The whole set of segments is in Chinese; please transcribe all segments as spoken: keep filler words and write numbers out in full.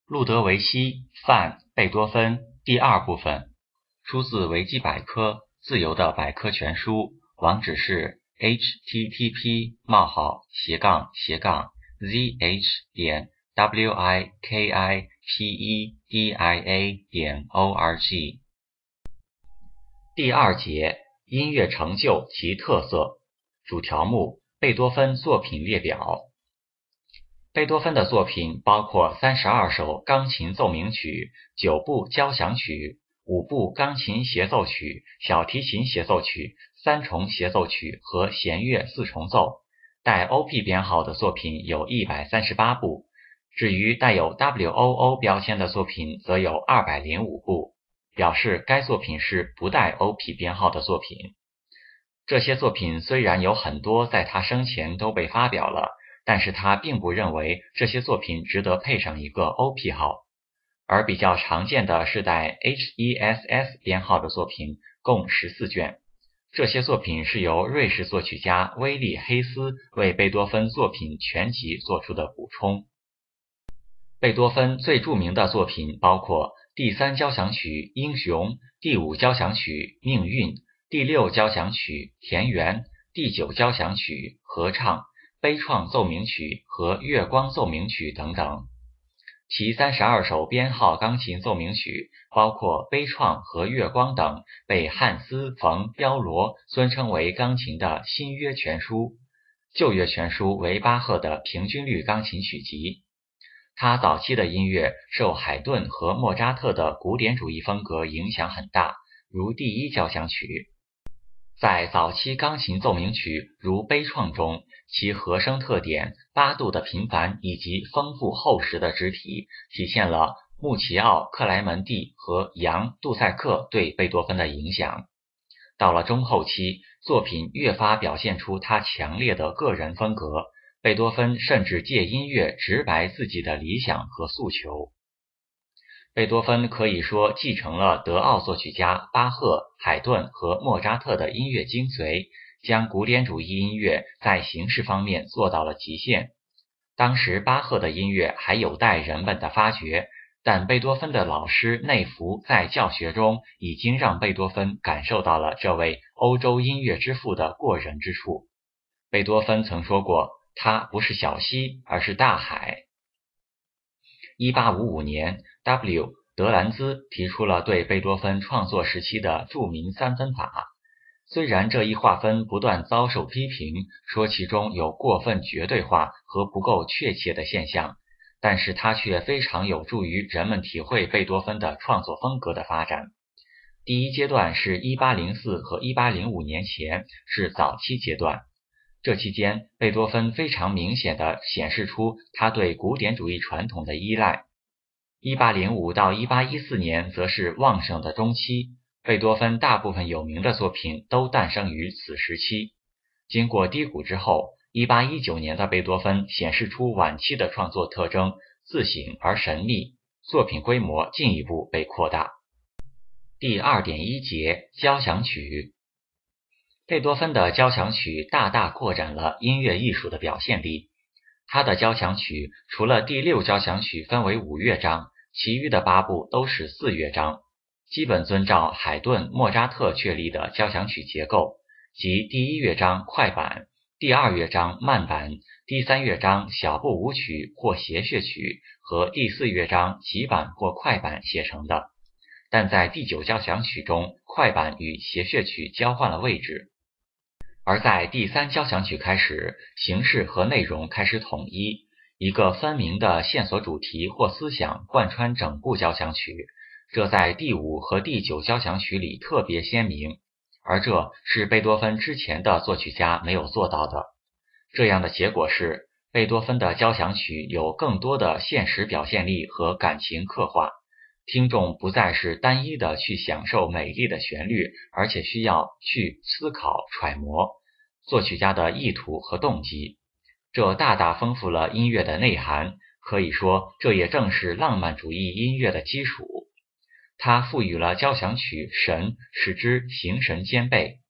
路德维希·范·贝多芬第二部分，出自维基百科，自由的百科全书，网址是 h t t p 冒号斜杠斜杠 z h 点 w i k i p e d i a 点 o r g。第二节，音乐成就及特色，主条目：贝多芬作品列表。贝多芬的作品包括三十二首钢琴奏鸣曲、九部交响曲、五部钢琴协奏曲、小提琴协奏曲、三重协奏曲和弦乐四重奏。带 O P 编号的作品有一百三十八部，至于带有 W O O 标签的作品则有二百零五部，表示该作品是不带 O P 编号的作品。这些作品虽然有很多在他生前都被发表了，但是他并不认为这些作品值得配上一个 O P 号，而比较常见的是带 H E S S 编号的作品，共十四卷。这些作品是由瑞士作曲家威利·黑斯为贝多芬作品全集做出的补充。贝多芬最著名的作品包括第三交响曲《英雄》、第五交响曲《命运》、第六交响曲《田园》、第九交响曲《合唱》、悲怆奏鸣曲和月光奏鸣曲等等。其三十二首编号钢琴奏鸣曲，包括悲怆和月光等，被汉斯·冯·彪罗尊称为钢琴的新约全书，旧约全书为巴赫的平均律钢琴曲集。他早期的音乐受海顿和莫扎特的古典主义风格影响很大，如第一交响曲。在早期钢琴奏鸣曲如悲怆中，其和声特点、八度的频繁以及丰富厚实的肢体，体现了穆齐奥、克莱门蒂和杨·杜塞克对贝多芬的影响。到了中后期，作品越发表现出他强烈的个人风格，贝多芬甚至借音乐直白自己的理想和诉求。贝多芬可以说继承了德奥作曲家巴赫、海顿和莫扎特的音乐精髓，将古典主义音乐在形式方面做到了极限。当时巴赫的音乐还有待人们的发掘，但贝多芬的老师内弗在教学中已经让贝多芬感受到了这位欧洲音乐之父的过人之处。贝多芬曾说过，他不是小溪，而是大海。一八五五年 W 德兰兹提出了对贝多芬创作时期的著名三分法，虽然这一划分不断遭受批评，说其中有过分绝对化和不够确切的现象，但是它却非常有助于人们体会贝多芬的创作风格的发展。第一阶段是一八零四和一八零五年前，是早期阶段。这期间，贝多芬非常明显地显示出他对古典主义传统的依赖。一八零五到一八一四年则是旺盛的中期，贝多芬大部分有名的作品都诞生于此时期。经过低谷之后，一八一九年的贝多芬显示出晚期的创作特征，自省而神秘，作品规模进一步被扩大。第 二点一 节，交响曲。贝多芬的交响曲大大扩展了音乐艺术的表现力。他的交响曲除了第六交响曲分为五乐章，其余的八部都是四乐章，基本遵照海顿、莫扎特确立的交响曲结构，即第一乐章快板，第二乐章慢板，第三乐章小步舞曲或谐谑曲和第四乐章急板或快板写成的。但在第九交响曲中，快板与谐谑曲交换了位置。而在第三交响曲开始，形式和内容开始统一，一个分明的线索主题或思想贯穿整部交响曲，这在第五和第九交响曲里特别鲜明，而这是贝多芬之前的作曲家没有做到的。这样的结果是，贝多芬的交响曲有更多的现实表现力和感情刻画，听众不再是单一的去享受美丽的旋律，而且需要去思考揣摩作曲家的意图和动机，这大大丰富了音乐的内涵，可以说这也正是浪漫主义音乐的基础。它赋予了交响曲神，使之形神兼备。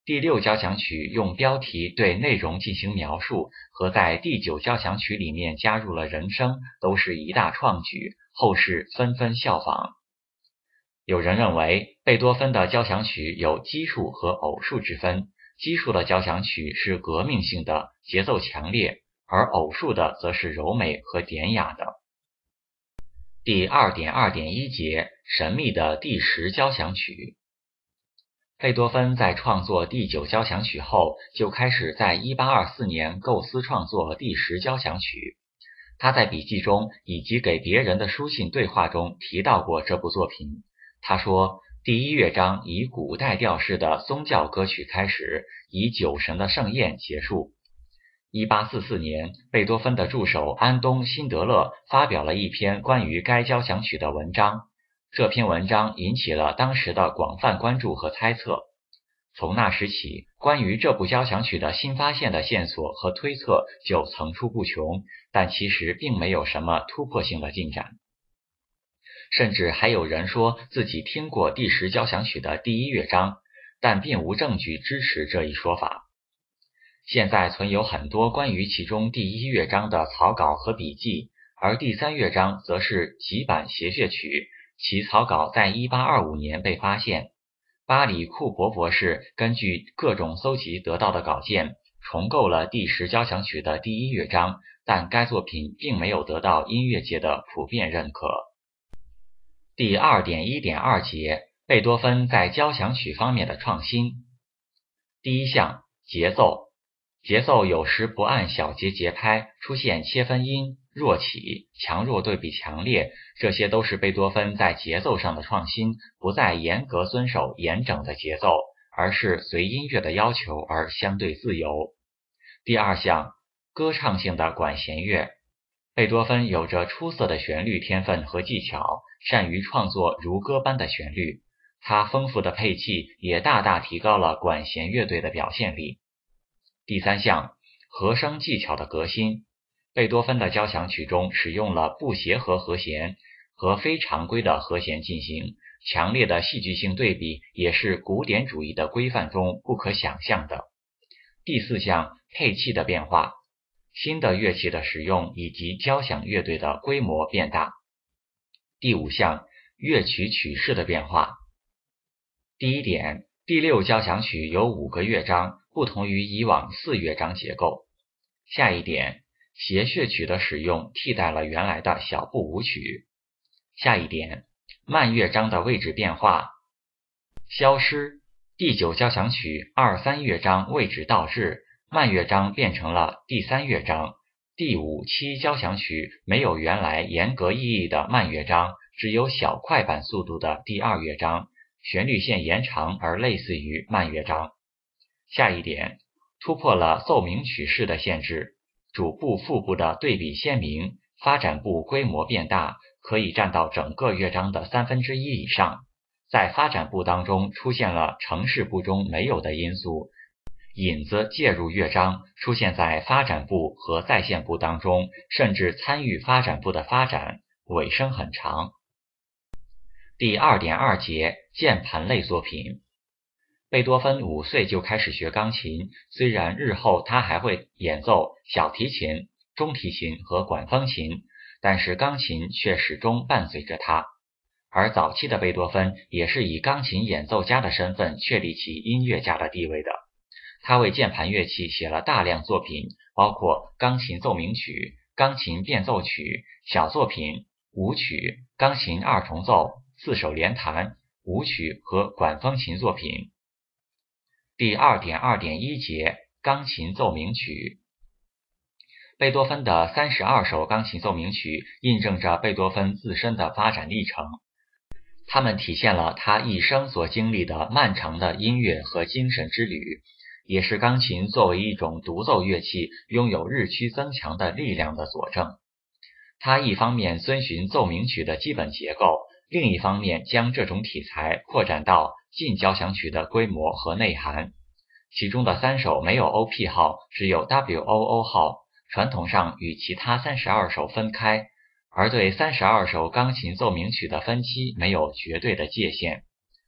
第六交响曲用标题对内容进行描述，和在第九交响曲里面加入了人声，都是一大创举，后世纷纷效仿。有人认为贝多芬的交响曲有奇数和偶数之分，奇数的交响曲是革命性的，节奏强烈，而偶数的则是柔美和典雅的。第 二点二点一 节，神秘的第十交响曲。贝多芬在创作第九交响曲后，就开始在一八二四年构思创作第十交响曲。他在笔记中以及给别人的书信对话中提到过这部作品。他说，第一乐章以古代调式的宗教歌曲开始，以酒神的盛宴结束。一八四四年，贝多芬的助手安东·辛德勒发表了一篇关于该交响曲的文章，这篇文章引起了当时的广泛关注和猜测。从那时起，关于这部交响曲的新发现的线索和推测就层出不穷，但其实并没有什么突破性的进展。甚至还有人说自己听过第十交响曲的第一乐章，但并无证据支持这一说法。现在存有很多关于其中第一乐章的草稿和笔记，而第三乐章则是几版协谑曲，其草稿在一八二五年被发现。巴里库珀博士根据各种搜集得到的稿件，重构了第十交响曲的第一乐章，但该作品并没有得到音乐界的普遍认可。第 二点一点二 节，贝多芬在交响曲方面的创新。第一项，节奏。节奏有时不按小节节拍，出现切分音、弱起、强弱对比强烈，这些都是贝多芬在节奏上的创新，不再严格遵守严整的节奏，而是随音乐的要求而相对自由。第二项，歌唱性的管弦乐。贝多芬有着出色的旋律天分和技巧，善于创作如歌般的旋律，他丰富的配器也大大提高了管弦乐队的表现力。第三项，和声技巧的革新。贝多芬的交响曲中使用了不协和和弦和非常规的和弦进行，强烈的戏剧性对比也是古典主义的规范中不可想象的。第四项，配器的变化。新的乐器的使用以及交响乐队的规模变大。第五项，乐曲曲式的变化。第一点，第六交响曲有五个乐章，不同于以往四乐章结构。下一点，协谑曲的使用替代了原来的小步舞曲。下一点，慢乐章的位置变化消失。第九交响曲二三乐章位置倒置，慢乐章变成了第三乐章。第五七交响曲没有原来严格意义的慢乐章，只有小快板速度的第二乐章，旋律线延长而类似于慢乐章。下一点，突破了奏鸣曲式的限制，主部副部的对比鲜明，发展部规模变大，可以占到整个乐章的三分之一以上。在发展部当中出现了程式部中没有的因素，引子介入乐章，出现在发展部和再现部当中，甚至参与发展部的发展，尾声很长。第 二点二 节，键盘类作品。贝多芬五岁就开始学钢琴，虽然日后他还会演奏小提琴、中提琴和管风琴，但是钢琴却始终伴随着他。而早期的贝多芬也是以钢琴演奏家的身份确立起音乐家的地位的。他为键盘乐器写了大量作品，包括钢琴奏鸣曲、钢琴变奏曲、小作品、舞曲、钢琴二重奏、四手联弹、舞曲和管风琴作品。第 二点二点一 节，钢琴奏鸣曲。贝多芬的三十二首钢琴奏鸣曲印证着贝多芬自身的发展历程，它们体现了他一生所经历的漫长的音乐和精神之旅，也是钢琴作为一种独奏乐器拥有日趋增强的力量的佐证。他一方面遵循奏鸣曲的基本结构，另一方面将这种题材扩展到近交响曲的规模和内涵。其中的三首没有 O P 号，只有 W O O 号，传统上与其他三十二首分开，而对三十二首钢琴奏鸣曲的分期没有绝对的界限。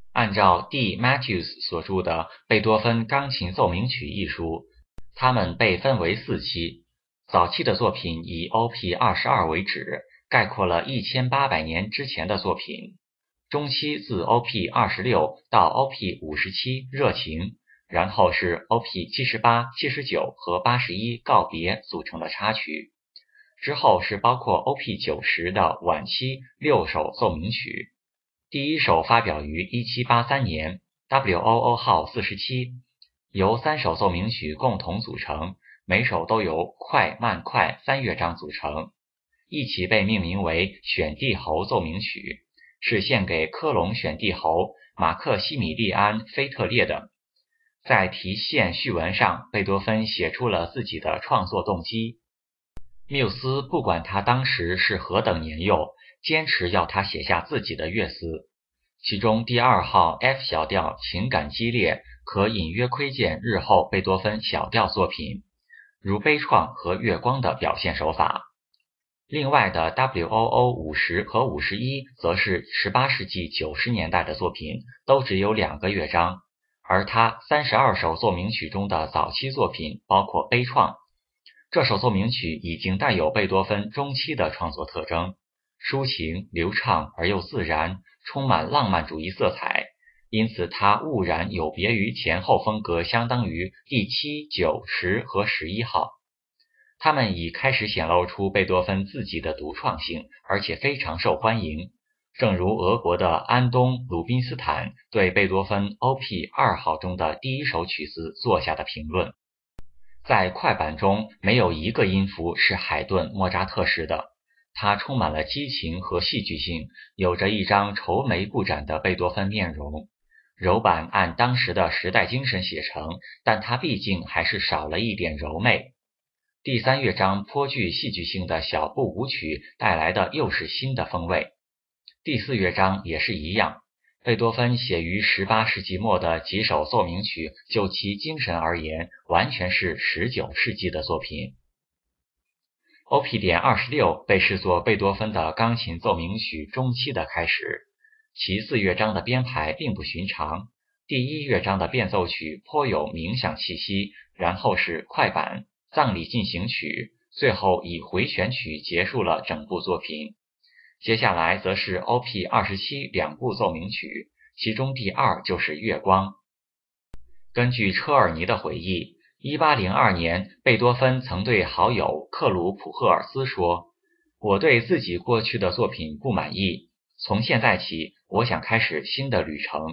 按照 D. Matthews 所著的《贝多芬钢琴奏鸣曲》一书，它们被分为四期，早期的作品以 O P 二十二 为止，概括了一千八百年之前的作品。中期自 O P 二十六 到 O P 五十七热情，然后是 O P 七十八、七十九和八十一告别组成的插曲，之后是包括 O P 九十的晚期六首奏鸣曲。第一首发表于一七八三年 W O O 号四十七，由三首奏鸣曲共同组成，每首都由快慢快三乐章组成，一起被命名为选帝侯奏鸣曲，是献给科隆选帝侯马克西米利安·菲特烈的。在题献序文上，贝多芬写出了自己的创作动机。缪斯不管他当时是何等年幼，坚持要他写下自己的乐思。其中第二号 F 小调情感激烈，可隐约窥见日后贝多芬小调作品，如悲怆和月光的表现手法。另外的 W O O 五十和五十一则是十八世纪九十年代的作品，都只有两个乐章，而他三十二首奏鸣曲中的早期作品包括悲怆。这首奏鸣曲已经带有贝多芬中期的创作特征，抒情流畅而又自然，充满浪漫主义色彩，因此它兀然有别于前后风格相当于第七、九、十和十一号。他们已开始显露出贝多芬自己的独创性，而且非常受欢迎。正如俄国的安东·鲁宾斯坦对贝多芬 O P 二号中的第一首曲子做下的评论。在快板中，没有一个音符是海顿、莫扎特式的，它充满了激情和戏剧性，有着一张愁眉不展的贝多芬面容。柔板按当时的时代精神写成，但它毕竟还是少了一点柔媚。第三乐章颇具戏剧性的小步舞曲带来的又是新的风味。第四乐章也是一样，贝多芬写于十八世纪末的几首奏鸣曲，就其精神而言，完全是十九世纪的作品。O P 点二十六被视作贝多芬的钢琴奏鸣曲中期的开始，其四乐章的编排并不寻常。第一乐章的变奏曲颇有冥想气息，然后是快板、葬礼进行曲，最后以回旋曲结束了整部作品。接下来则是 O P 二十七两部奏鸣曲，其中第二就是月光。根据车尔尼的回忆，一八零二年贝多芬曾对好友克鲁普赫尔斯说，我对自己过去的作品不满意，从现在起我想开始新的旅程。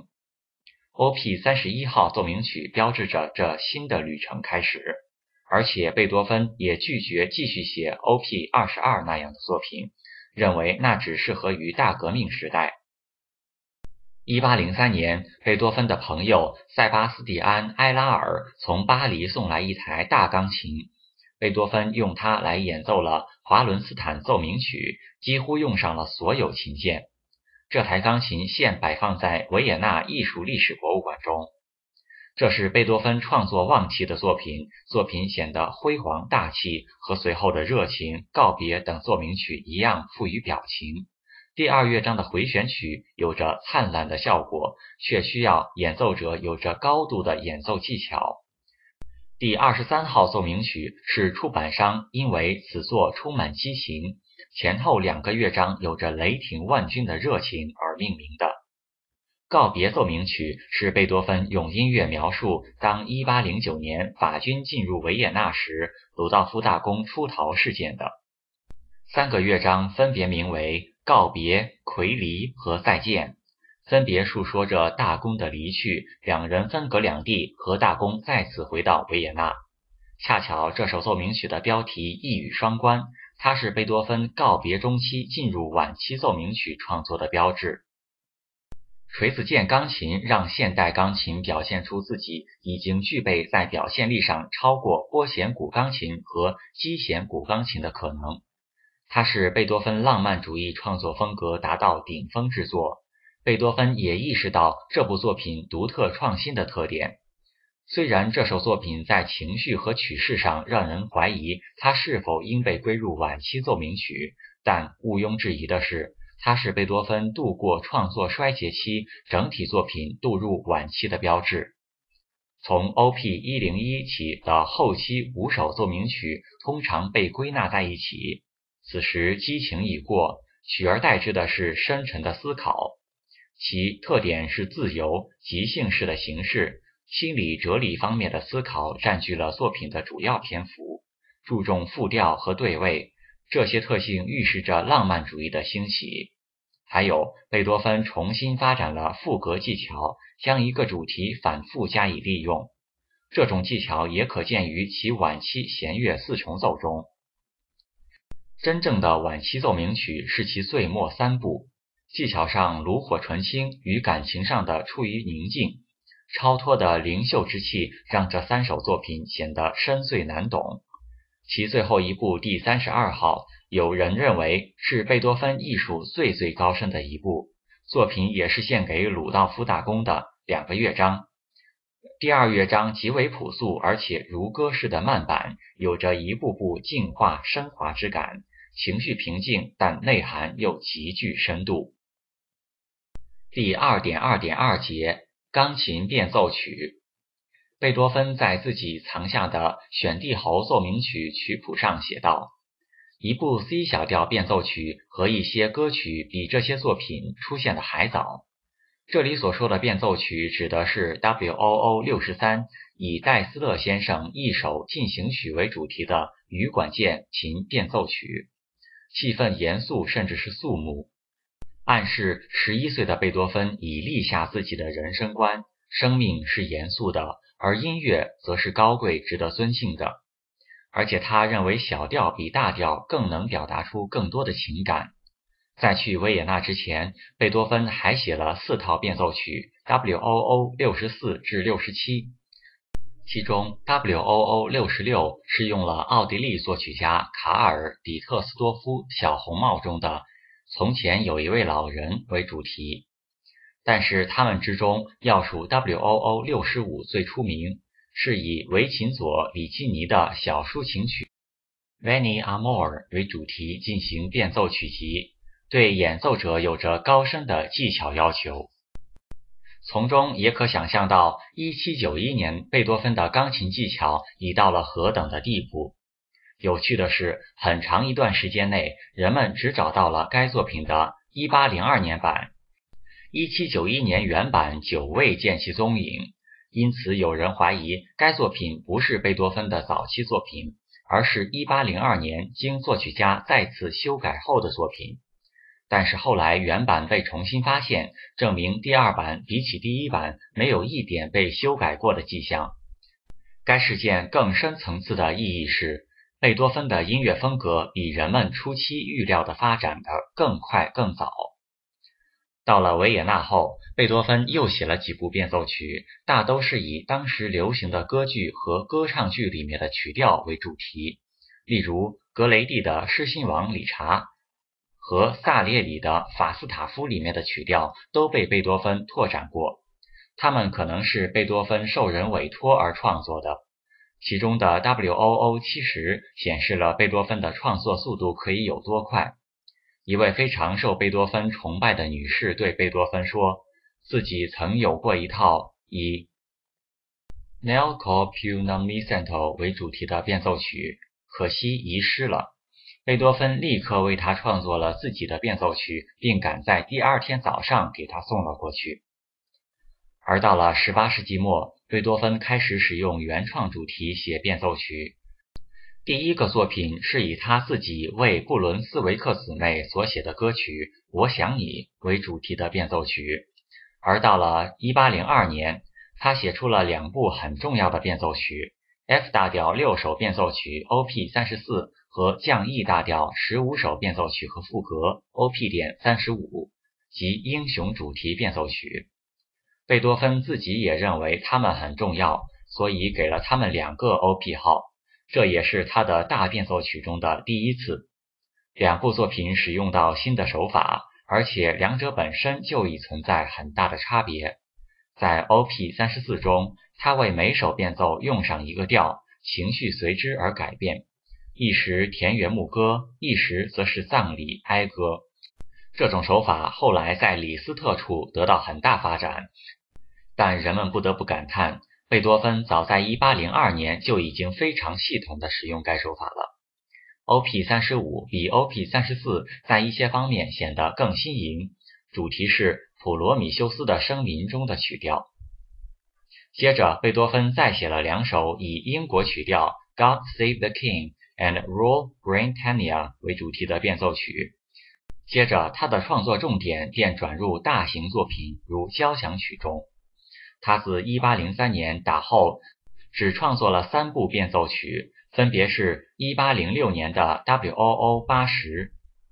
O P 三十一号奏鸣曲标志着这新的旅程开始，而且贝多芬也拒绝继续写 O P 二十二那样的作品，认为那只适合于大革命时代。一八零三年，贝多芬的朋友塞巴斯蒂安·埃拉尔从巴黎送来一台大钢琴，贝多芬用它来演奏了华伦斯坦奏鸣曲，几乎用上了所有琴键。这台钢琴现摆放在维也纳艺术历史博物馆中。这是贝多芬创作旺期的作品，作品显得辉煌大气，和随后的热情、告别等奏鸣曲一样富于表情。第二乐章的回旋曲有着灿烂的效果，却需要演奏者有着高度的演奏技巧。第二十三号奏鸣曲是出版商因为此作充满激情，前后两个乐章有着雷霆万钧的热情而命名的。告别奏鸣曲是贝多芬用音乐描述当一八零九年法军进入维也纳时，鲁道夫大公出逃事件的。三个乐章分别名为告别、魁离和再见，分别述说着大公的离去，两人分隔两地，和大公再次回到维也纳。恰巧这首奏鸣曲的标题一语双关，它是贝多芬告别中期进入晚期奏鸣曲创作的标志。锤子键钢琴让现代钢琴表现出自己已经具备在表现力上超过拨弦古钢琴和击弦古钢琴的可能。它是贝多芬浪漫主义创作风格达到顶峰之作。贝多芬也意识到这部作品独特创新的特点。虽然这首作品在情绪和曲式上让人怀疑它是否应被归入晚期奏鸣曲，但毋庸置疑的是， 它是贝多芬度过创作衰竭期，整体作品步入晚期的标志。从 O P 一零一 起的后期五首奏鸣曲通常被归纳在一起，此时激情已过，取而代之的是深沉的思考。其特点是自由、即兴式的形式，心理哲理方面的思考占据了作品的主要篇幅，注重复调和对位，这些特性预示着浪漫主义的兴起。还有，贝多芬重新发展了赋格技巧，将一个主题反复加以利用，这种技巧也可见于其晚期弦乐四重奏中。真正的晚期奏鸣曲是其最末三部，技巧上炉火纯青，与感情上的处于宁静，超脱的灵秀之气让这三首作品显得深邃难懂。其最后一部第三十二号，有人认为是贝多芬艺术最最高深的一部，作品也是献给鲁道夫大公的两个乐章。第二乐章极为朴素，而且如歌式的慢板，有着一步步净化升华之感，情绪平静，但内涵又极具深度。第 二点二点二 节钢琴变奏曲。贝多芬在自己藏下的选帝侯奏鸣曲曲谱上写道，一部 C 小调变奏曲和一些歌曲比这些作品出现的还早。这里所说的变奏曲指的是 W O O 六十三 以戴斯勒先生一首进行曲为主题的羽管键琴变奏曲，气氛严肃甚至是肃穆，暗示十一岁的贝多芬已立下自己的人生观，生命是严肃的，而音乐则是高贵值得尊敬的。而且他认为小调比大调更能表达出更多的情感。在去维也纳之前，贝多芬还写了四套变奏曲 W O O 六十四至六十七，其中 W O O 六十六是用了奥地利作曲家卡尔·底特斯多夫小红帽中的从前有一位老人为主题，但是他们之中要数 W O O 六十五最出名，是以维琴佐里基尼的小抒情曲 Veni Amor 为主题进行变奏曲集，对演奏者有着高深的技巧要求。从中也可想象到一七九一年贝多芬的钢琴技巧已到了何等的地步。有趣的是，很长一段时间内，人们只找到了该作品的一八零二年版，一七九一年原版久未见其踪影，因此有人怀疑该作品不是贝多芬的早期作品，而是一八零二年经作曲家再次修改后的作品。但是后来原版被重新发现，证明第二版比起第一版没有一点被修改过的迹象。该事件更深层次的意义是，贝多芬的音乐风格比人们初期预料的发展的更快更早。到了维也纳后，贝多芬又写了几部变奏曲，大都是以当时流行的歌剧和歌唱剧里面的曲调为主题，例如格雷蒂的狮心王理查和萨列里的法斯塔夫里面的曲调都被贝多芬拓展过，它们可能是贝多芬受人委托而创作的。其中的 W O O 七十 显示了贝多芬的创作速度可以有多快。一位非常受贝多芬崇拜的女士对贝多芬说，自己曾有过一套以 Nel col più non mi sento 为主题的变奏曲，可惜遗失了。贝多芬立刻为他创作了自己的变奏曲，并赶在第二天早上给他送了过去。而到了十八世纪末，贝多芬开始使用原创主题写变奏曲。第一个作品是以他自己为布伦斯维克姊妹所写的歌曲《我想你》为主题的变奏曲，而到了一八零二年，他写出了两部很重要的变奏曲 F 大调六首变奏曲 O P 三十四 和降 E 大调十五首变奏曲和赋格 O P 点三十五，即英雄主题变奏曲。贝多芬自己也认为他们很重要，所以给了他们两个 O P 号。这也是他的大变奏曲中的第一次。两部作品使用到新的手法，而且两者本身就已存在很大的差别。在 O P 三十四 中，他为每首变奏用上一个调，情绪随之而改变，一时田园牧歌，一时则是葬礼哀歌。 这种手法后来在李斯特处得到很大发展，但人们不得不感叹，贝多芬早在一八零二年就已经非常系统地使用该手法了。O P 三十五 比 O P 三十四在一些方面显得更新颖，主题是普罗米修斯的声明中的曲调。接着贝多芬再写了两首以英国曲调 God Save the King and Rule Britannia 为主题的变奏曲，接着他的创作重点便转入大型作品如交响曲中。他自一八零三年打后只创作了三部变奏曲，分别是一八零六年的 W O O 八十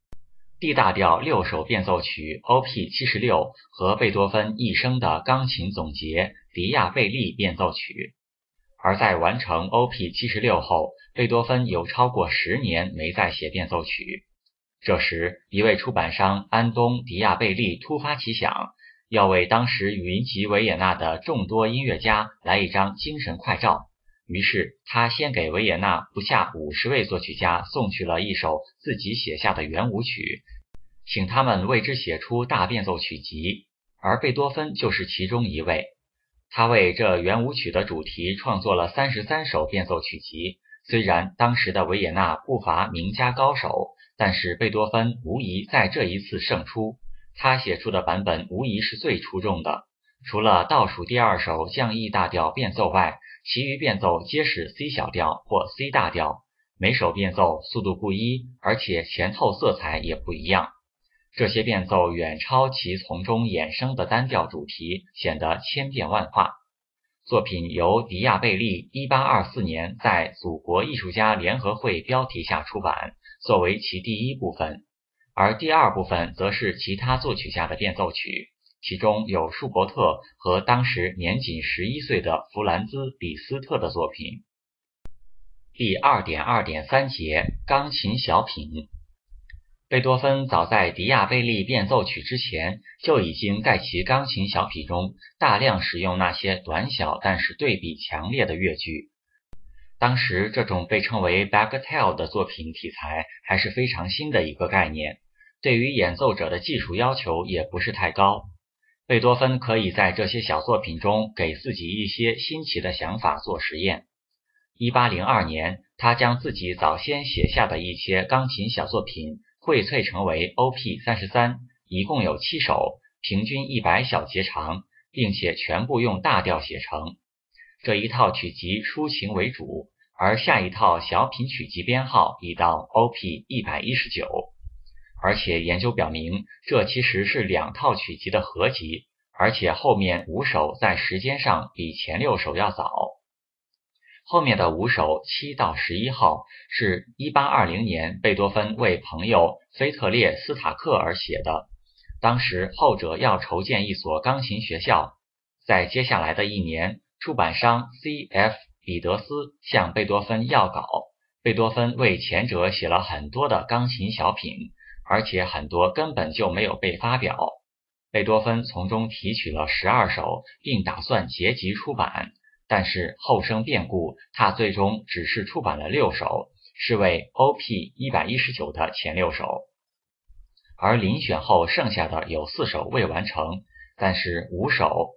D 大调六首变奏曲 O P 七十六和贝多芬一生的钢琴总结迪亚贝利变奏曲。而在完成 O P 七十六后，贝多芬有超过十年没再写变奏曲。这时一位出版商安东·迪亚贝利突发奇想，要为当时云集维也纳的众多音乐家来一张精神快照，于是他先给维也纳不下五十位作曲家送去了一首自己写下的圆舞曲，请他们为之写出大变奏曲集，而贝多芬就是其中一位。他为这圆舞曲的主题创作了三十三首变奏曲集，虽然当时的维也纳不乏名家高手，但是贝多芬无疑在这一次胜出，他写出的版本无疑是最出众的。除了倒数第二首降 E 大调变奏外，其余变奏皆是 C 小调或 C 大调，每首变奏速度不一，而且前后色彩也不一样。这些变奏远超其从中衍生的单调主题，显得千变万化。作品由迪亚贝利一八二四年在祖国艺术家联合会标题下出版，作为其第一部分，而第二部分则是其他作曲家的变奏曲，其中有舒伯特和当时年仅十一岁的弗兰兹·李斯特的作品。第 二点二点三 节钢琴小品。贝多芬早在迪亚贝利变奏曲之前，就已经在其钢琴小品中大量使用那些短小但是对比强烈的乐句。当时这种被称为 bagatelle 的作品题材还是非常新的一个概念，对于演奏者的技术要求也不是太高。贝多芬可以在这些小作品中给自己一些新奇的想法做实验。一八零二年，他将自己早先写下的一些钢琴小作品荟萃成为 O P 三十三， 一共有七首，平均一百小节长，并且全部用大调写成。这一套曲集抒情为主，而下一套小品曲集编号已到 O P 一百一十九， 而且研究表明，这其实是两套曲集的合集，而且后面五首在时间上比前六首要早。后面的五首七到十一号是一八二零年贝多芬为朋友菲特列斯塔克而写的，当时后者要筹建一所钢琴学校。在接下来的一年，出版商 C F 彼得斯向贝多芬要稿，贝多芬为前者写了很多的钢琴小品，而且很多根本就没有被发表。贝多芬从中提取了十二首，并打算结集出版，但是后生变故，他最终只是出版了六首，是为 O P 一百一十九 的前六首。而遴选后剩下的有四首未完成，但是五首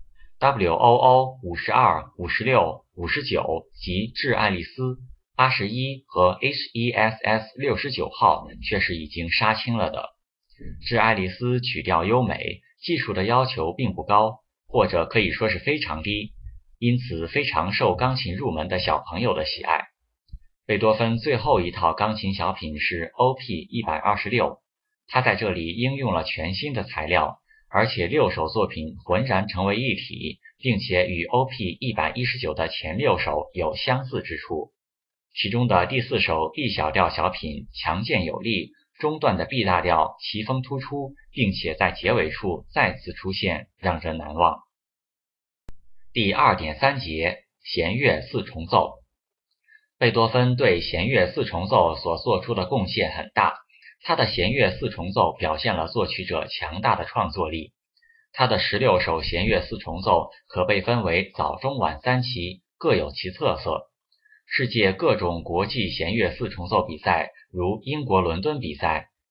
W O O 五十二、五十六、五十九及致爱丽丝八十一和 H E S S 六十九号却是已经杀青了的。致爱丽丝曲调优美，技术的要求并不高，或者可以说是非常低，因此非常受钢琴入门的小朋友的喜爱。贝多芬最后一套钢琴小品是 O P 一百二十六， 他在这里应用了全新的材料，而且六首作品浑然成为一体，并且与 O P 一百一十九 的前六首有相似之处。其中的第四首 B 小调小品强健有力，中段的 B 大调奇峰突出，并且在结尾处再次出现，让人难忘。第 二点三 节弦乐四重奏。贝多芬对弦乐四重奏所做出的贡献很大，他的弦乐四重奏表现了作曲者强大的创作力。他的十六首弦乐四重奏可被分为早中晚三期，各有其特色。世界各种国际弦乐四重奏比赛，如英国伦敦比赛、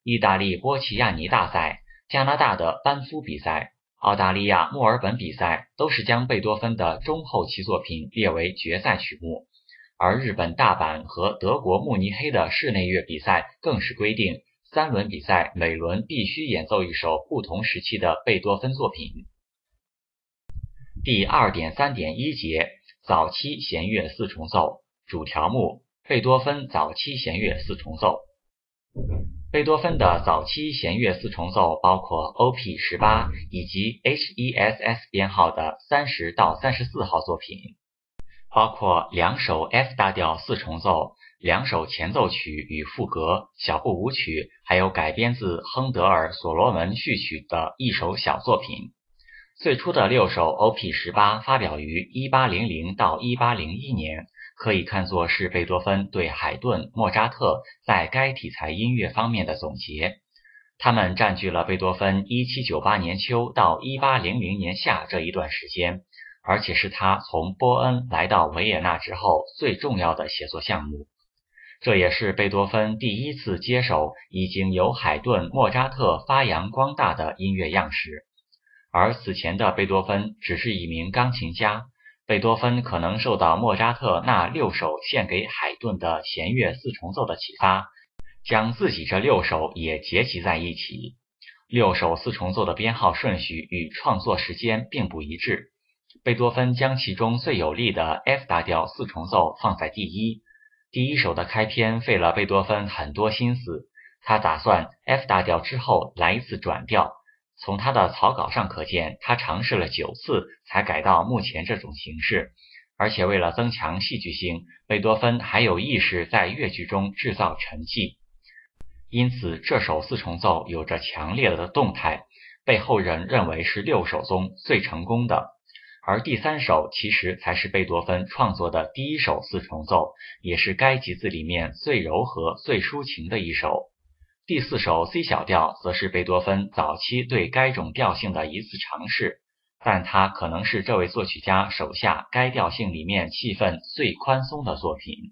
意大利波奇亚尼大赛、加拿大的班夫比赛、澳大利亚墨尔本比赛都是将贝多芬的中后期作品列为决赛曲目，而日本大阪和德国慕尼黑的室内乐比赛更是规定三轮比赛每轮必须演奏一首不同时期的贝多芬作品。第 二点三点一 节早期弦乐四重奏，主条目贝多芬早期弦乐四重奏。贝多芬的早期弦乐四重奏包括 O P 十八 以及 H E S S 编号的三十到三十四号作品，包括两首 F 大调四重奏、两首前奏曲与赋格、小步舞曲，还有改编自亨德尔所罗门序曲的一首小作品。最初的六首 O P 十八 发表于一八零零到一八零一年，可以看作是贝多芬对海顿、莫扎特在该题材音乐方面的总结。他们占据了贝多芬一七九八年秋到一八零零年夏这一段时间，而且是他从波恩来到维也纳之后最重要的写作项目。这也是贝多芬第一次接手已经由海顿、莫扎特发扬光大的音乐样式。而此前的贝多芬只是一名钢琴家，贝多芬可能受到莫扎特那六首献给海顿的弦乐四重奏的启发，将自己这六首也结集在一起。六首四重奏的编号顺序与创作时间并不一致，贝多芬将其中最有力的 F 大调四重奏放在第一。第一首的开篇费了贝多芬很多心思，他打算 F 大调之后来一次转调，从他的草稿上可见，他尝试了九次才改到目前这种形式，而且为了增强戏剧性，贝多芬还有意识在乐句中制造沉寂。因此这首四重奏有着强烈的动态，被后人认为是六首中最成功的。而第三首其实才是贝多芬创作的第一首四重奏，也是该集子里面最柔和、最抒情的一首。第四首 C 小调则是贝多芬早期对该种调性的一次尝试，但它可能是这位作曲家手下该调性里面气氛最宽松的作品。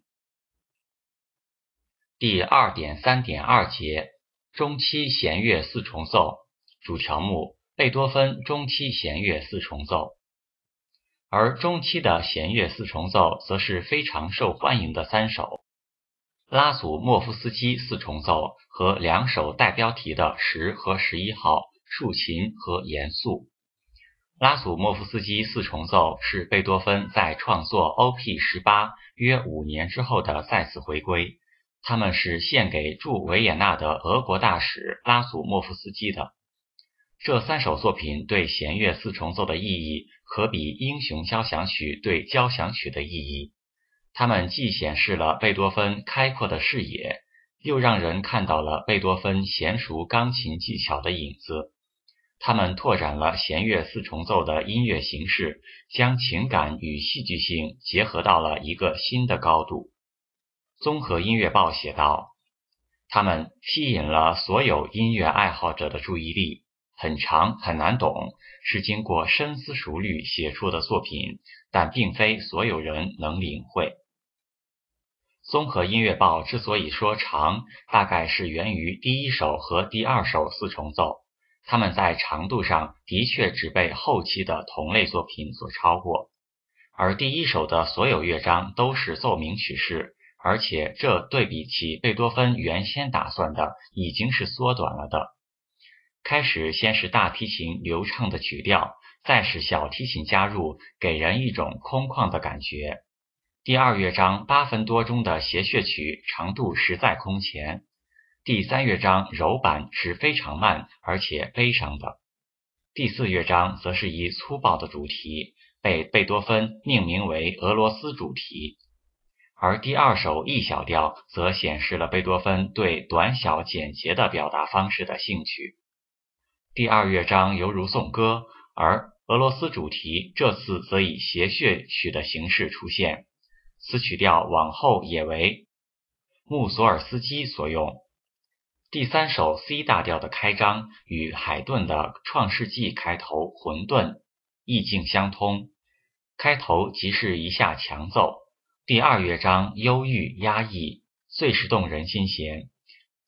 第 二点三点二 节中期弦乐四重奏，主条目贝多芬中期弦乐四重奏。而中期的弦乐四重奏则是非常受欢迎的三首，拉祖莫夫斯基四重奏和两首带标题的十和十一号竖琴和严肃。拉祖莫夫斯基四重奏是贝多芬在创作 O P 十八 约五年之后的再次回归，他们是献给驻维也纳的俄国大使拉祖莫夫斯基的。这三首作品对弦乐四重奏的意义可比英雄交响曲对交响曲的意义，它们既显示了贝多芬开阔的视野，又让人看到了贝多芬娴熟钢琴技巧的影子。它们拓展了弦乐四重奏的音乐形式，将情感与戏剧性结合到了一个新的高度。综合音乐报写道，它们吸引了所有音乐爱好者的注意力，很长很难懂，是经过深思熟虑写出的作品，但并非所有人能领会。综合音乐报之所以说长，大概是源于第一首和第二首四重奏，它们在长度上的确只被后期的同类作品所超过，而第一首的所有乐章都是奏鸣曲式，而且这对比起贝多芬原先打算的已经是缩短了的。开始先是大提琴流畅的曲调，再是小提琴加入，给人一种空旷的感觉。第二乐章八分多钟的谐谑曲长度实在空前。第三乐章柔板是非常慢而且悲伤的。第四乐章则是以粗暴的主题，被贝多芬命名为俄罗斯主题。而第二首 E 小调则显示了贝多芬对短小简洁的表达方式的兴趣。第二乐章犹如颂歌，而俄罗斯主题这次则以谐谑曲的形式出现，此曲调往后也为穆索尔斯基所用。第三首 C 大调的开章与海顿的创世纪开头混沌意境相通，开头即是一下强奏，第二乐章忧郁压抑，最是动人心弦。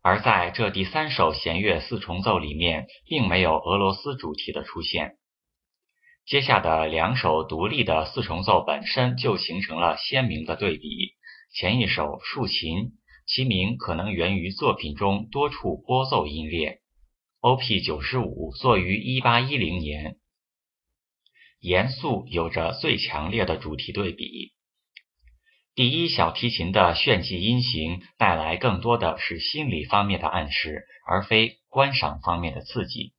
而在这第三首弦乐四重奏里面，并没有俄罗斯主题的出现。接下的两首独立的四重奏本身就形成了鲜明的对比。前一首竖琴，其名可能源于作品中多处拨奏音列。O P 九十五 作于一八一零年，严肃有着最强烈的主题对比。第一小提琴的炫技音型带来更多的是心理方面的暗示，而非观赏方面的刺激。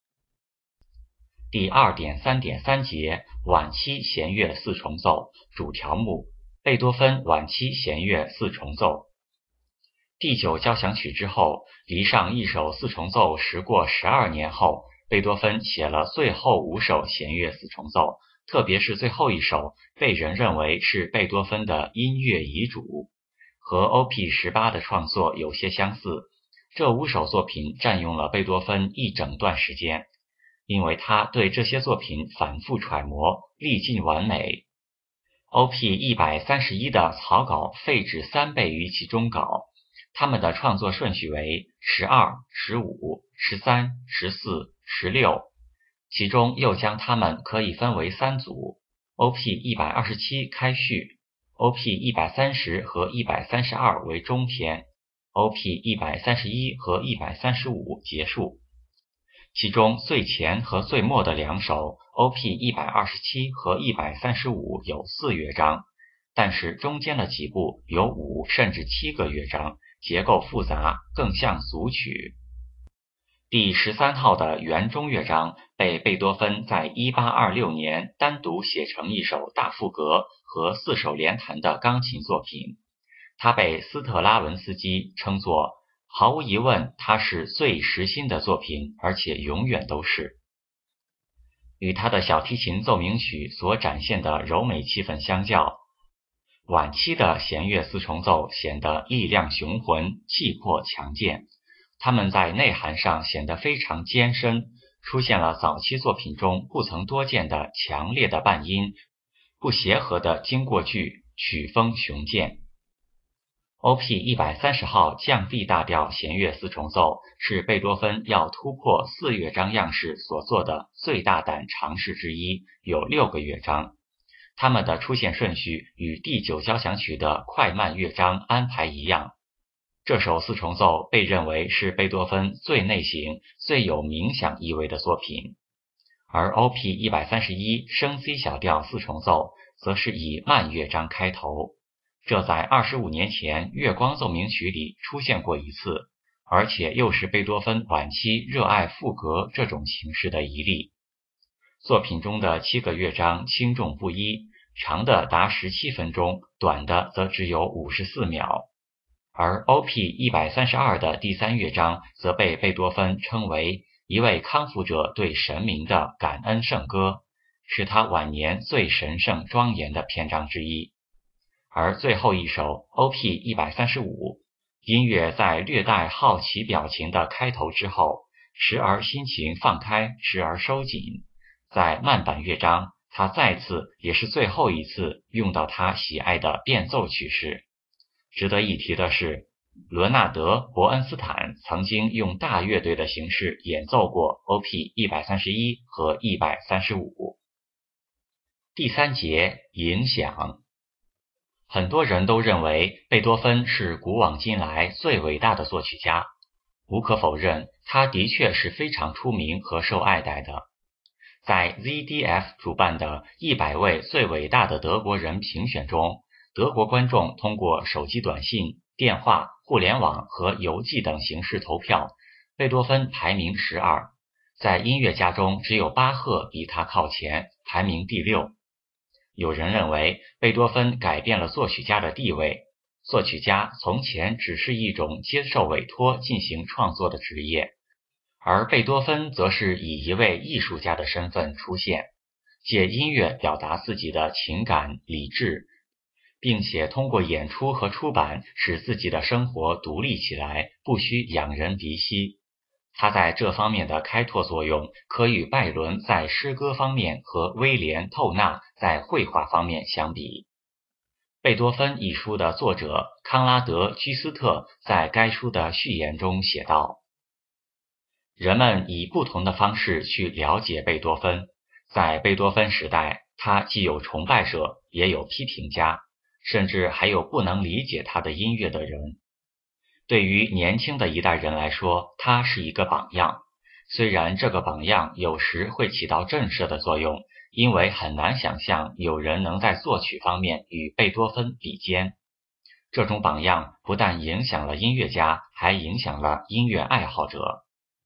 第 二点三点三 节晚期弦乐四重奏主条目，贝多芬晚期弦乐四重奏。第九交响曲之后，离上一首四重奏时过十二年后，贝多芬写了最后五首弦乐四重奏，特别是最后一首被人认为是贝多芬的音乐遗嘱，和 O P 十八 的创作有些相似。这五首作品占用了贝多芬一整段时间，因为他对这些作品反复揣摩，历尽完美。O P 一百三十一 的草稿废止三倍于其终稿，他们的创作顺序为十二、十五、十三、十四、十六，其中又将它们可以分为三组。O P 一百二十七 开序， O P 一百三十 和一百三十二为中篇， O P 一百三十一 和一百三十五结束。其中最前和最末的两首 O P 一百二十七 和一百三十五有四乐章，但是中间的几部有五甚至七个乐章，结构复杂，更像组曲。第十三号的圆中乐章被贝多芬在一八二六年单独写成一首大赋格和四手联弹的钢琴作品，它被斯特拉文斯基称作毫无疑问，它是最实心的作品，而且永远都是。与他的小提琴奏鸣曲所展现的柔美气氛相较，晚期的弦乐四重奏显得力量雄浑，气魄强健，它们在内涵上显得非常艰深，出现了早期作品中不曾多见的强烈的半音，不协和的经过句，曲风雄健。O P 一百三十号降 B 大调弦乐四重奏是贝多芬要突破四乐章样式所做的最大胆尝试之一，有六个乐章，它们的出现顺序与第九交响曲的快慢乐章安排一样。这首四重奏被认为是贝多芬最内省、最有冥想意味的作品，而 O P 一百三十一升 C 小调四重奏则是以慢乐章开头。这在二十五年前月光奏鸣曲里出现过一次，而且又是贝多芬晚期热爱赋格这种形式的一例。作品中的七个乐章轻重不一，长的达十七分钟，短的则只有五十四秒。而 O P 一百三十二 的第三乐章则被贝多芬称为一位康复者对神明的感恩圣歌，是他晚年最神圣庄严的篇章之一。而最后一首 O P 一百三十五， 音乐在略带好奇表情的开头之后，时而心情放开，时而收紧。在慢板乐章，他再次也是最后一次用到他喜爱的变奏曲式。值得一提的是，罗纳德·伯恩斯坦曾经用大乐队的形式演奏过 O P 一百三十一 和一百三十五。第三节影响。很多人都认为贝多芬是古往今来最伟大的作曲家，无可否认，他的确是非常出名和受爱戴的。在 Z D F 主办的一百位最伟大的德国人评选中，德国观众通过手机短信、电话、互联网和邮寄等形式投票，贝多芬排名十二，在音乐家中只有巴赫比他靠前，排名第六。有人认为贝多芬改变了作曲家的地位，作曲家从前只是一种接受委托进行创作的职业，而贝多芬则是以一位艺术家的身份出现，借音乐表达自己的情感、理智，并且通过演出和出版使自己的生活独立起来，不需仰人鼻息。他在这方面的开拓作用可与拜伦在诗歌方面和威廉·透纳在绘画方面相比。 贝多芬一书的作者康拉德·居斯特在该书的序言中写道：人们以不同的方式去了解贝多芬，在贝多芬时代，他既有崇拜者，也有批评家，甚至还有不能理解他的音乐的人。对于年轻的一代人来说，他是一个榜样，虽然这个榜样有时会起到震慑的作用，因为很难想象有人能在作曲方面与贝多芬比肩。这种榜样不但影响了音乐家，还影响了音乐爱好者。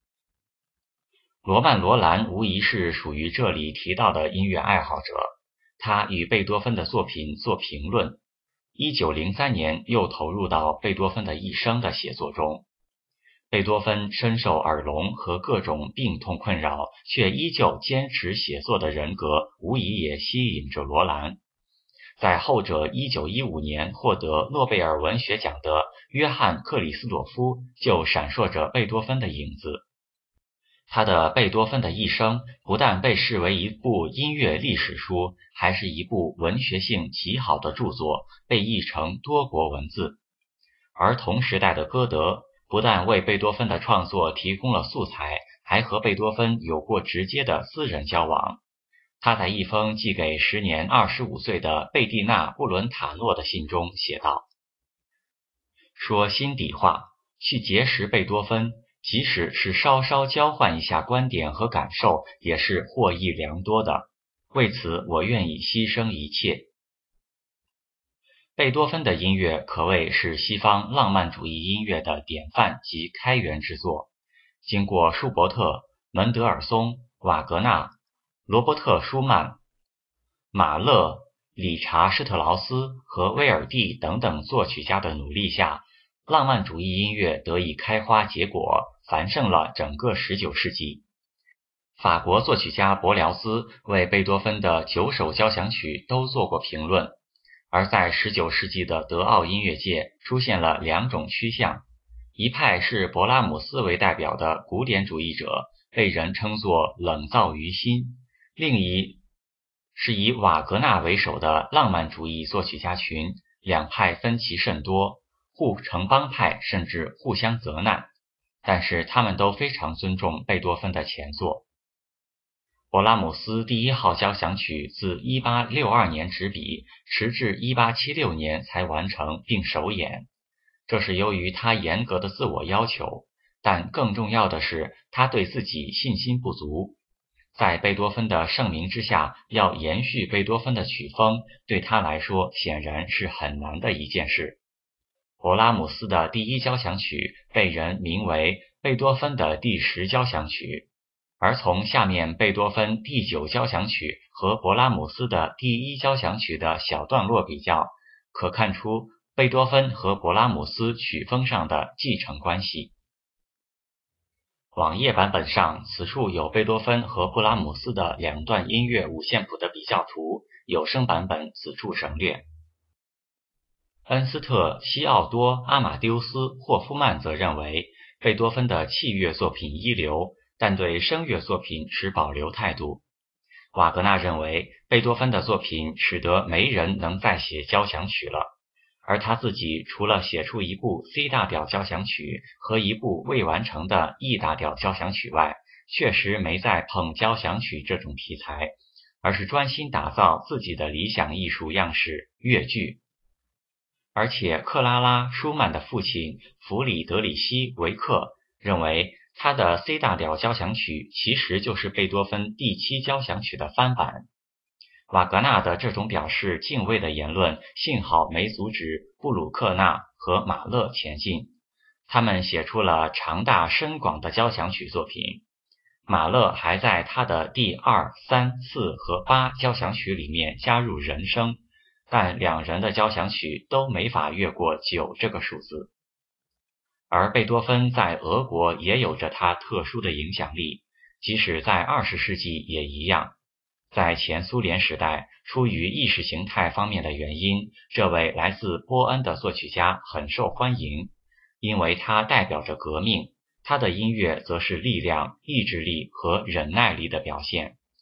罗曼·罗兰无疑是属于这里提到的音乐爱好者，他与贝多芬的作品做评论，一九零三年又投入到贝多芬的一生的写作中。贝多芬深受耳聋和各种病痛困扰，却依旧坚持写作的人格，无疑也吸引着罗兰。在后者一九一五年获得诺贝尔文学奖的约翰·克里斯朵夫就闪烁着贝多芬的影子。他的贝多芬的一生不但被视为一部音乐历史书，还是一部文学性极好的著作，被译成多国文字。而同时代的歌德不但为贝多芬的创作提供了素材，还和贝多芬有过直接的私人交往。他在一封寄给时年二十五岁的贝蒂娜·布伦塔诺的信中写道：说心底话，去结识贝多芬，即使是稍稍交换一下观点和感受，也是获益良多的。为此，我愿意牺牲一切。贝多芬的音乐可谓是西方浪漫主义音乐的典范及开源之作。经过舒伯特、门德尔松、瓦格纳、罗伯特·舒曼、马勒、理查·施特劳斯和威尔第等等作曲家的努力下，浪漫主义音乐得以开花结果，繁盛了整个十九世纪。法国作曲家柏辽斯为贝多芬的九首交响曲都做过评论。而在十九世纪的德奥音乐界出现了两种趋向，一派是勃拉姆斯为代表的古典主义者，被人称作冷躁于心；另一是以瓦格纳为首的浪漫主义作曲家群，两派分歧甚多，互成帮派，甚至互相责难，但是他们都非常尊重贝多芬的前作。勃拉姆斯第一号交响曲自一八六二年执笔，迟至一八七六年才完成并首演，这是由于他严格的自我要求，但更重要的是他对自己信心不足。在贝多芬的盛名之下，要延续贝多芬的曲风，对他来说显然是很难的一件事。勃拉姆斯的第一交响曲被人名为贝多芬的第十交响曲，而从下面贝多芬第九交响曲和勃拉姆斯的第一交响曲的小段落比较，可看出贝多芬和勃拉姆斯曲风上的继承关系。网页版本上，此处有贝多芬和布拉姆斯的两段音乐五线谱的比较图，有声版本此处省略。恩斯特·西奥多·阿马丢斯·霍夫曼则认为，贝多芬的器乐作品一流，但对声乐作品持保留态度。瓦格纳认为，贝多芬的作品使得没人能再写交响曲了，而他自己除了写出一部 C 大调交响曲和一部未完成的 E 大调交响曲外，确实没再碰交响曲这种题材，而是专心打造自己的理想艺术样式——乐剧。而且克拉拉·舒曼的父亲弗里德里希·维克认为，他的 C 大调交响曲其实就是贝多芬第七交响曲的翻版。瓦格纳的这种表示敬畏的言论，幸好没阻止布鲁克纳和马勒前进。他们写出了长大深广的交响曲作品。马勒还在他的第二、三、四和八交响曲里面加入人声，但两人的交响曲都没法越过九这个数字。而贝多芬在俄国也有着他特殊的影响力，即使在二十世纪也一样。在前苏联时代，出于意识形态方面的原因，这位来自波恩的作曲家很受欢迎，因为他代表着革命，他的音乐则是力量、意志力和忍耐力的表现。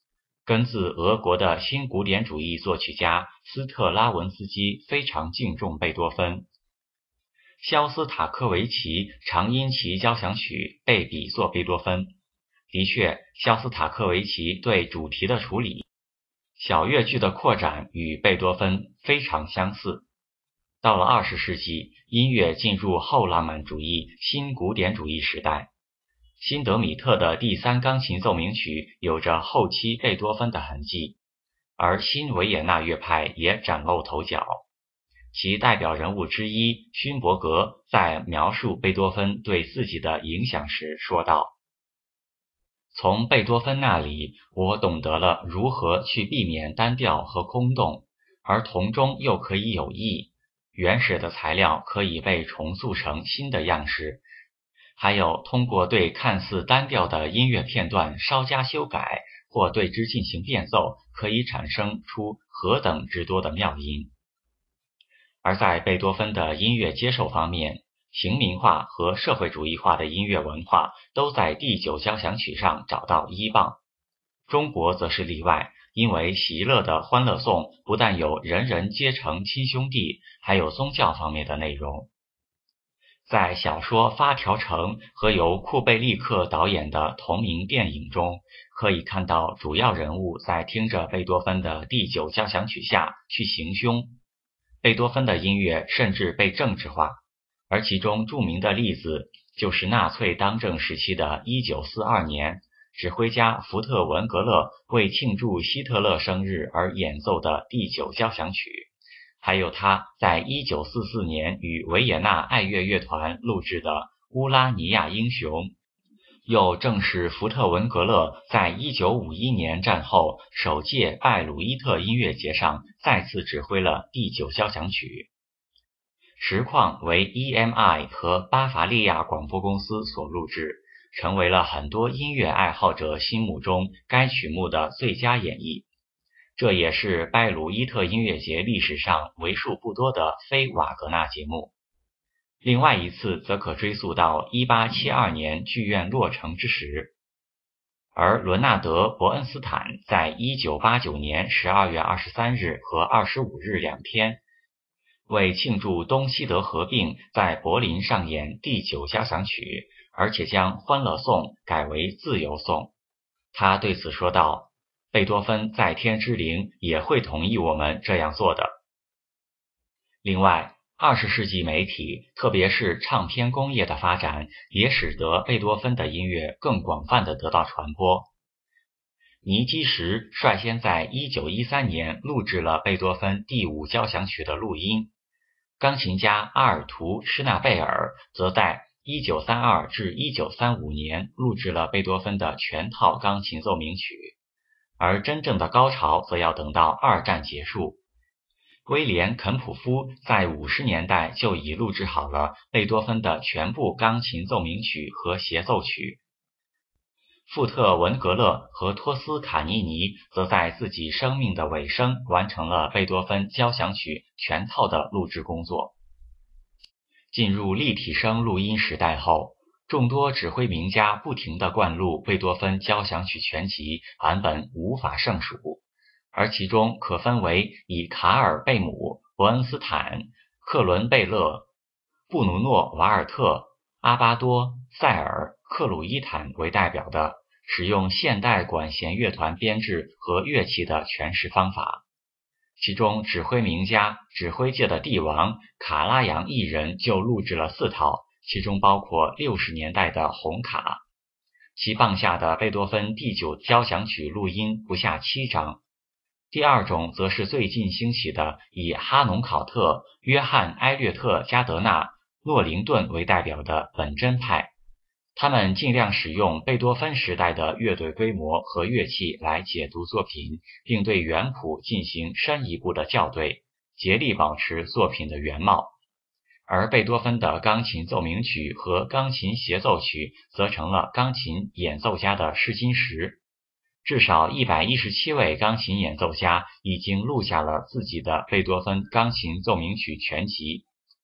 根自俄国的新古典主义作曲家斯特拉文斯基非常敬重贝多芬。肖斯塔科维奇常因其交响曲被比作贝多芬。的确，肖斯塔科维奇对主题的处理、小乐句的扩展与贝多芬非常相似。到了二十世纪，音乐进入后浪漫主义、新古典主义时代。辛德米特的第三钢琴奏鸣曲有着后期贝多芬的痕迹，而新维也纳乐派也崭露头角。其代表人物之一勋伯格在描述贝多芬对自己的影响时说道：从贝多芬那里，我懂得了如何去避免单调和空洞，而同中又可以有意，原始的材料可以被重塑成新的样式，还有通过对看似单调的音乐片段稍加修改或对之进行变奏，可以产生出何等之多的妙音。而在贝多芬的音乐接受方面，平民化和社会主义化的音乐文化都在第九交响曲上找到依傍。中国则是例外，因为席勒的《欢乐颂》不但有人人皆成亲兄弟，还有宗教方面的内容。在小说《发条城》和由库贝利克导演的同名电影中，可以看到主要人物在听着贝多芬的第九交响曲下去行凶。贝多芬的音乐甚至被政治化，而其中著名的例子就是纳粹当政时期的一九四二年，指挥家福特文格勒为庆祝希特勒生日而演奏的第九交响曲，还有他在一九四四年与维也纳爱乐乐团录制的《乌拉尼亚英雄》，又正是福特文格勒在一九五一年战后首届拜鲁伊特音乐节上再次指挥了第九交响曲。实况为 E M I 和巴伐利亚广播公司所录制，成为了很多音乐爱好者心目中该曲目的最佳演绎。这也是拜鲁伊特音乐节历史上为数不多的非瓦格纳节目。另外一次则可追溯到一八七二年剧院落成之时，而伦纳德·伯恩斯坦在一九八九年十二月二十三日和二十五日两天，为庆祝东西德合并，在柏林上演第九交响曲，而且将《欢乐颂》改为《自由颂》。他对此说道：贝多芬在天之灵也会同意我们这样做的。另外，二十世纪媒体，特别是唱片工业的发展，也使得贝多芬的音乐更广泛地得到传播。尼基什率先在一九一三年录制了贝多芬第五交响曲的录音，钢琴家阿尔图·施纳贝尔则在一九三二至一九三五年录制了贝多芬的全套钢琴奏鸣曲，而真正的高潮则要等到二战结束。威廉·肯普夫在五十年代就已录制好了贝多芬的全部钢琴奏鸣曲和协奏曲。富特文格勒和托斯卡尼尼则在自己生命的尾声完成了贝多芬交响曲全套的录制工作。进入立体声录音时代后，众多指挥名家不停地灌录贝多芬交响曲全集，版本无法胜数，而其中可分为以卡尔贝姆、伯恩斯坦、克伦贝勒、布鲁诺瓦尔特、阿巴多、塞尔、克鲁伊坦为代表的使用现代管弦乐团编制和乐器的诠释方法。其中指挥名家、指挥界的帝王卡拉扬一人就录制了四套，其中包括六十年代的红卡。其棒下的贝多芬第九交响曲录音不下七张。第二种则是最近兴起的以哈农考特、约翰埃略特加德纳、诺灵顿为代表的本真派，他们尽量使用贝多芬时代的乐队规模和乐器来解读作品，并对原谱进行深一步的校对，竭力保持作品的原貌。而贝多芬的钢琴奏鸣曲和钢琴协奏曲则成了钢琴演奏家的试金石。至少一百一十七位钢琴演奏家已经录下了自己的贝多芬钢琴奏鸣曲全集。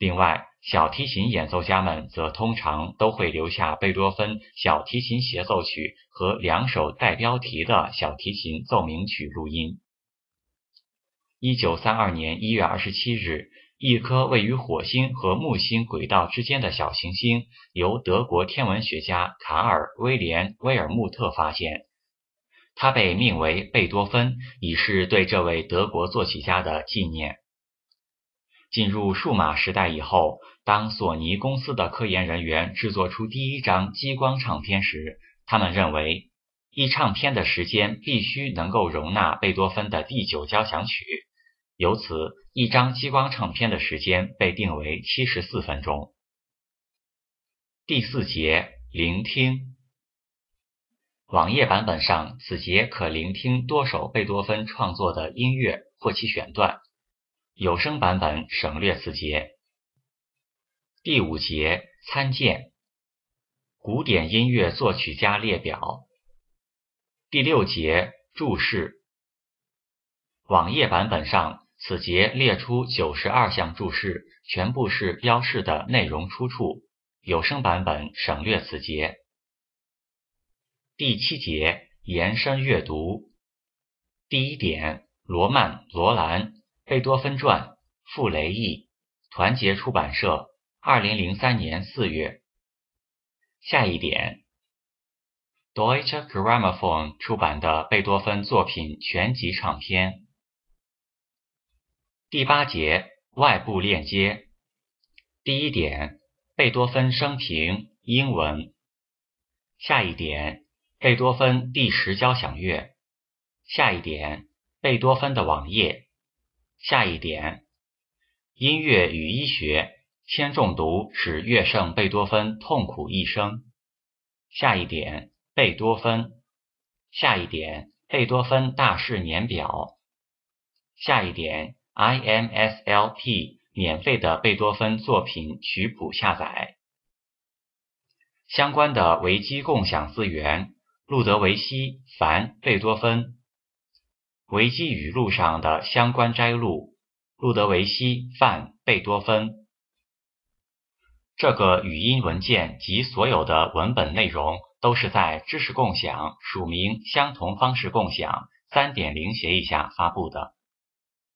另外，小提琴演奏家们则通常都会留下贝多芬小提琴协奏曲和两首带标题的小提琴奏鸣曲录音。一九三二年一月二十七日，一颗位于火星和木星轨道之间的小行星由德国天文学家卡尔·威廉·威尔穆特发现，它被命为贝多芬，以示对这位德国作曲家的纪念。进入数码时代以后，当索尼公司的科研人员制作出第一张激光唱片时，他们认为一唱片的时间必须能够容纳贝多芬的第九交响曲，由此一张激光唱片的时间被定为七十四分钟。第四节，聆听。网页版本上，此节可聆听多首贝多芬创作的音乐或其选段，有声版本省略此节。第五节，参见古典音乐作曲家列表。第六节，注释。网页版本上，此节列出九十二项注释，全部是标示的内容出处，有声版本省略此节。第七节，延伸阅读。第一点，罗曼·罗兰，贝多芬传，傅雷译，团结出版社，二零零三年四月。下一点 Deutsche Grammophon 出版的贝多芬作品全集唱片。第八节，外部链接。第一点，贝多芬生平，英文。下一点，贝多芬第十交响乐。下一点，贝多芬的网页。下一点，音乐与医学，铅中毒使乐圣贝多芬痛苦一生。下一点，贝多芬。下一点，贝多芬大事年表。下一点， I M S L P 免费的贝多芬作品曲谱下载。相关的维基共享资源，路德维希·凡·贝多芬。维基语录上的相关摘录，路德维希·范·贝多芬。这个语音文件及所有的文本内容都是在知识共享署名相同方式共享 三点零 协议下发布的。